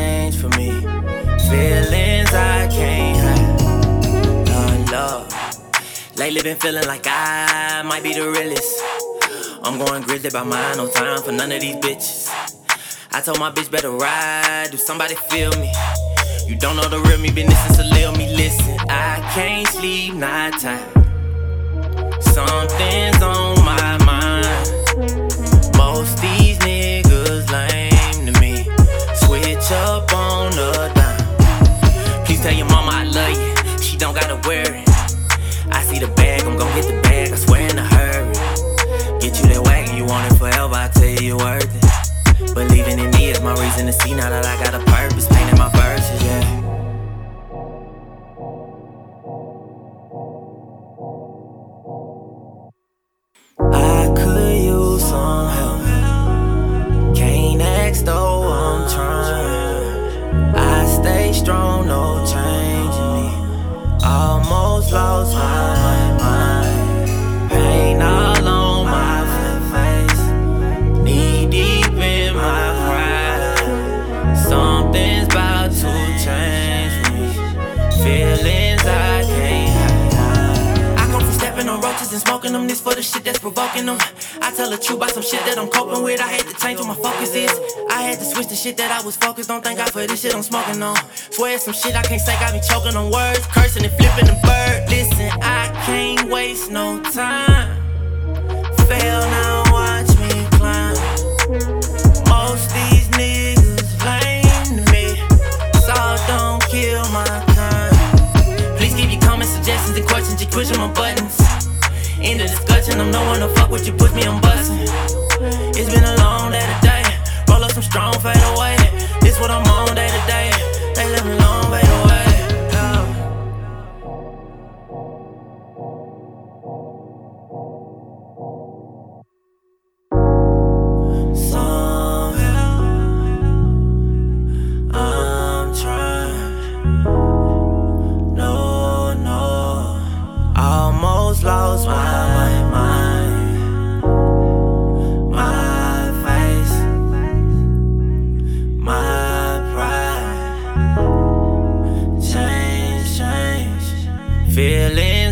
change for me. Feelings I can't hide. Love. Lately been feeling like I might be the realest. I'm going grizzly by mine, no time for none of these bitches. I told my bitch better ride, do somebody feel me? You don't know the real me, business, so let me listen. I can't sleep nighttime. Something's on my mind. Most these niggas lame to me. Switch up on the dime. Please tell your mama I love you, she don't gotta worry. I see the bag, I'm gon' get the bag, I swear in a hurry. Get you that wagon, you want it forever, I tell you you're worth it. Believing in me is my reason to see now that I got a purpose. Painting my verses, yeah. I could use some help. Can't ask though, I'm trying. I stay strong, no change in me. Almost lost my mind. Pain all on my face. Knee deep in my pride. Something's about to change me. Feelings I can't hide. I come from stepping on roaches and smoking them. This for the shit that's provoking them. I tell the truth about some shit that I'm coping with. I had to change what my focus is. I had to switch the shit that I was focused on. Thank God for this shit I'm smoking on. Swear it's some shit I can't say, got me choking on words. Cursing and flipping the bird. Listen, I can't waste no time. Fail now, watch me climb. Most these niggas lame to me. So don't kill my time. Please keep your comments, suggestions, and questions. Just pushing my buttons. In the discussion, I'm no one to fuck with you, push me, I'm bustin'. It's been a long day today. Roll up some strong, fade away. This what I'm on day to day. They let me long, fade away. Somehow, I'm trying. No, almost lost my mind. My face, my pride. Change. Feeling